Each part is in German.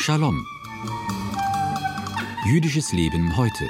Shalom. Jüdisches Leben heute.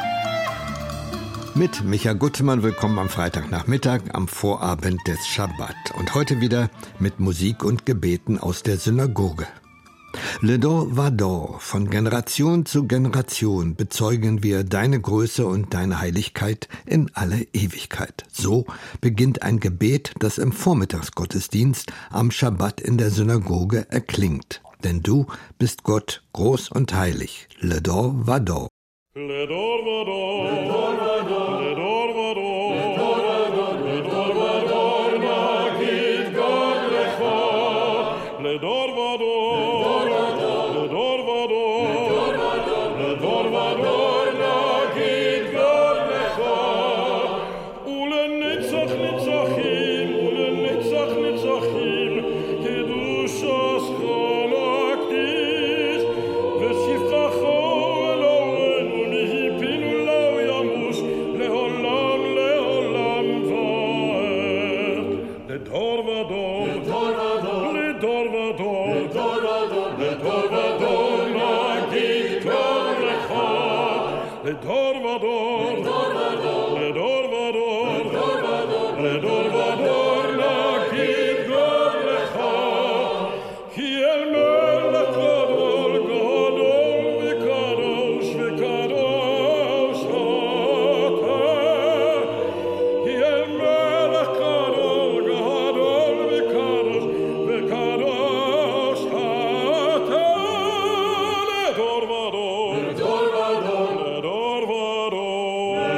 Mit Micha Gutmann, willkommen am Freitagnachmittag, am Vorabend des Schabbat. Und heute wieder mit Musik und Gebeten aus der Synagoge. Le Dor Vador, von Generation zu Generation bezeugen wir deine Größe und deine Heiligkeit in alle Ewigkeit. So beginnt ein Gebet, das im Vormittagsgottesdienst am Schabbat in der Synagoge erklingt. Denn du bist Gott, groß und heilig. Le Dor Vador. Le Dor Vador, Le Dor Vador, Le Dor Vador, Le Dor Vador, Le Dor Vador, Magid Gott Lecha. Le Dor Vador, Le Dor Vador, Le Dor Vador, Magid Gott Lecha. Ulenetzach Netzachim, Ulenetzach Netzachim, Kedushas Chalaktis, Veshivchacho Elohenu Nihipinu Lo Yamush, Leholam, Leholam Vaed. Le Dor Vador, Le Dor Vador, Le Dor Vador, Le Dor Vador, Le Dor Vador, Magid Gott Lecha. Le Dor Vador, Le Dor Vador, Le Dor Vador, Le Dor Vador, Magid Gott Lecha. Ki el melech gadol, gadol v'kadosh, v'kadosh atah. Ki el melech gadol, gadol v'kadosh, v'kadosh atah. Le Dor Vador, Le Dor Vador, Le Dor Vador, Le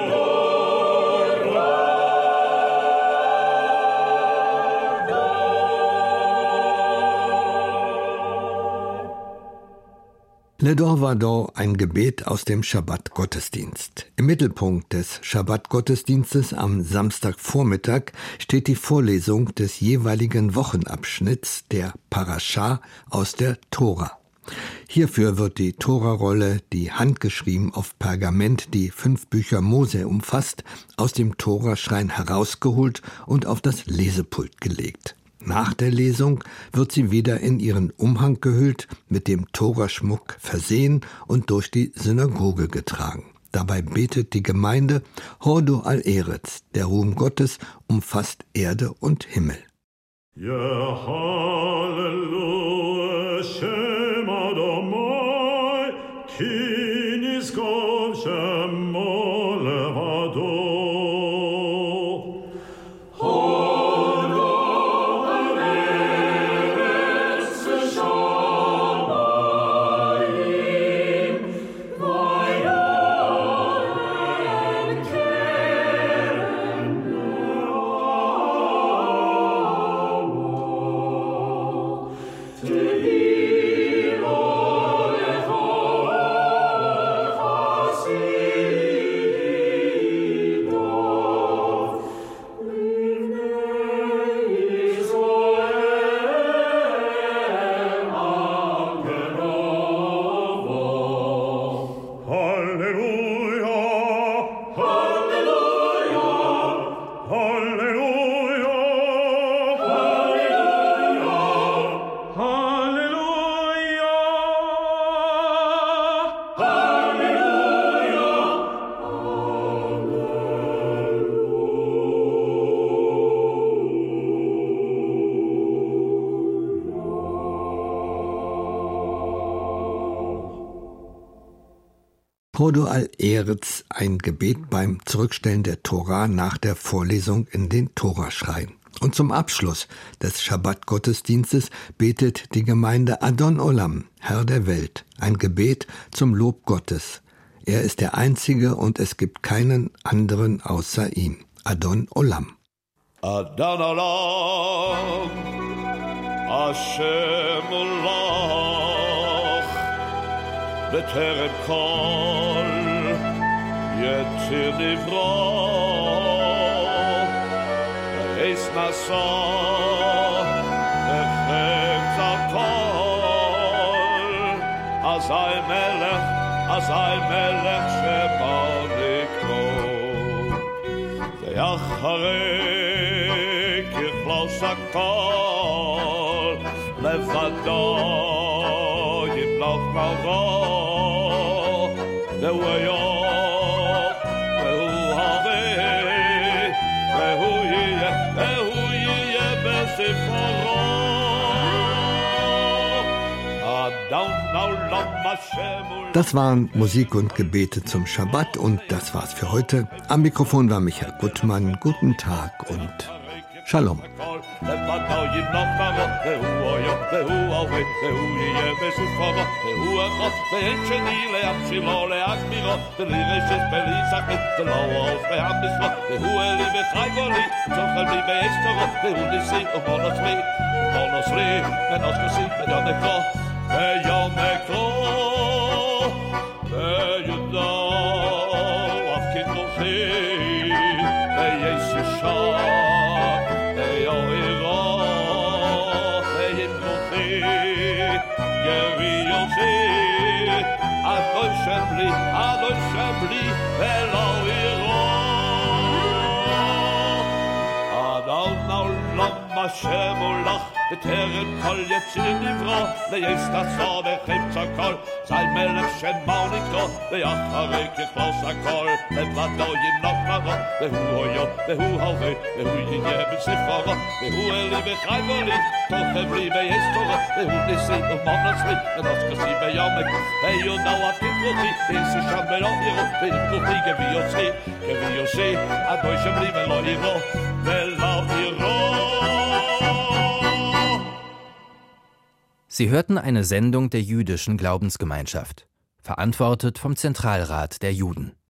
Le Dor Vador, ein Gebet aus dem Schabbat-Gottesdienst. Im Mittelpunkt des Schabbat-Gottesdienstes am Samstagvormittag steht die Vorlesung des jeweiligen Wochenabschnitts, der Parascha aus der Tora. Hierfür wird die Torarolle, die handgeschrieben auf Pergament die 5 Bücher Mose umfasst, aus dem Toraschrein herausgeholt und auf das Lesepult gelegt. Nach der Lesung wird sie wieder in ihren Umhang gehüllt, mit dem Toraschmuck versehen und durch die Synagoge getragen. Dabei betet die Gemeinde Hodu al Eretz, der Ruhm Gottes umfasst Erde und Himmel. Ja, Halleluja, Shem Adonai, ki nizkor shemo levado. Hodu al Eretz, ein Gebet beim Zurückstellen der Tora nach der Vorlesung in den Toraschrein. Und zum Abschluss des Schabbat-Gottesdienstes betet die Gemeinde Adon Olam, Herr der Welt, ein Gebet zum Lob Gottes. Er ist der Einzige und es gibt keinen anderen außer ihm. Adon Olam. Adon Olam, Hashem Olach, בטרם כל יציר נברא, ואיס נשא בחפץ הכל, אזי מלך שבא לקרוא, ואחרי ככלוס הכל לבדו noch maro the way Das waren Musik und Gebete zum Schabbat und das war's für heute. Am Mikrofon war Michael Gutmann. Guten Tag und Shalom. Hashem olach בטרם כל יציר נברא ליש תעשה וחפץ הכל זי מלך שמאו נקרא ואחרי ככלוס הכל לבדו ימלוך נבוא והוא אויו והוא הווה והוא יהיה בספרו והוא אלי וחי ולי תוכב לי ויש תורה והוא ניסי ומונוס לי ונוסקסי ביומק ויונאו אף כתרוכי ויסו שם ולא יראו וימכוכי כבי יוסי אדוי שם לי ולא יראו ולא יראו. Sie hörten eine Sendung der jüdischen Glaubensgemeinschaft, verantwortet vom Zentralrat der Juden.